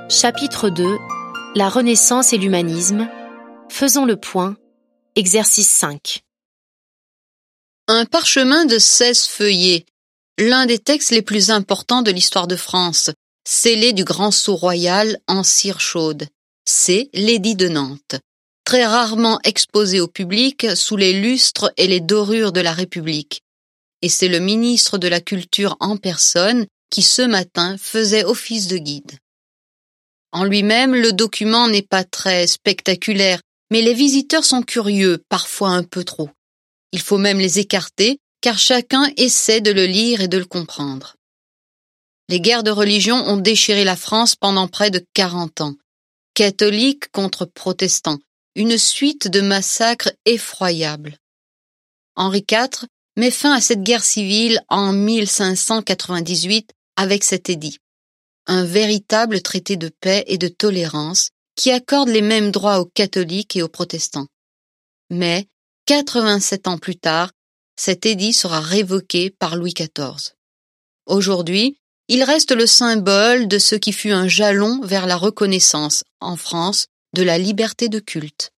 Chapitre 2. La Renaissance et l'humanisme. Faisons le point. Exercice 5. Un parchemin de 16 feuillets, l'un des textes les plus importants de l'histoire de France, scellé du grand sceau royal en cire chaude. C'est l'édit de Nantes, très rarement exposé au public sous les lustres et les dorures de la République. Et c'est le ministre de la Culture en personne qui, ce matin, faisait office de guide. En lui-même, le document n'est pas très spectaculaire, mais les visiteurs sont curieux, parfois un peu trop. Il faut même les écarter, car chacun essaie de le lire et de le comprendre. Les guerres de religion ont déchiré la France pendant près de 40 ans. Catholiques contre protestants, une suite de massacres effroyables. Henri IV met fin à cette guerre civile en 1598 avec cet édit. Un véritable traité de paix et de tolérance qui accorde les mêmes droits aux catholiques et aux protestants. Mais, 87 ans plus tard, cet édit sera révoqué par Louis XIV. Aujourd'hui, il reste le symbole de ce qui fut un jalon vers la reconnaissance, en France, de la liberté de culte.